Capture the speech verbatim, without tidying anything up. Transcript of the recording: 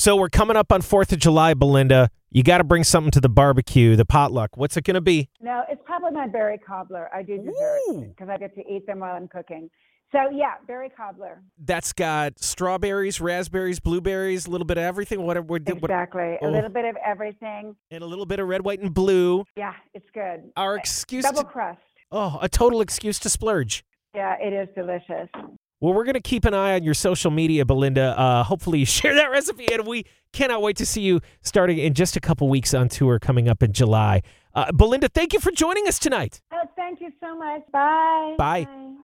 So we're coming up on fourth of July, Belinda. You got to bring something to the barbecue, the potluck. What's it going to be? No, it's probably my berry cobbler. I do desserts because I get to eat them while I'm cooking. So, yeah, berry cobbler. That's got strawberries, raspberries, blueberries, a little bit of everything. Whatever we're doing. Exactly. Oh. A little bit of everything. And a little bit of red, white, and blue. Yeah, it's good. Our excuse Double to, crust. Oh, a total excuse to splurge. Yeah, it is delicious. Well, we're going to keep an eye on your social media, Belinda. Uh, hopefully you share that recipe, and we cannot wait to see you starting in just a couple weeks on tour coming up in July. Uh, Belinda, thank you for joining us tonight. Oh, thank you so much. Bye. Bye. Bye.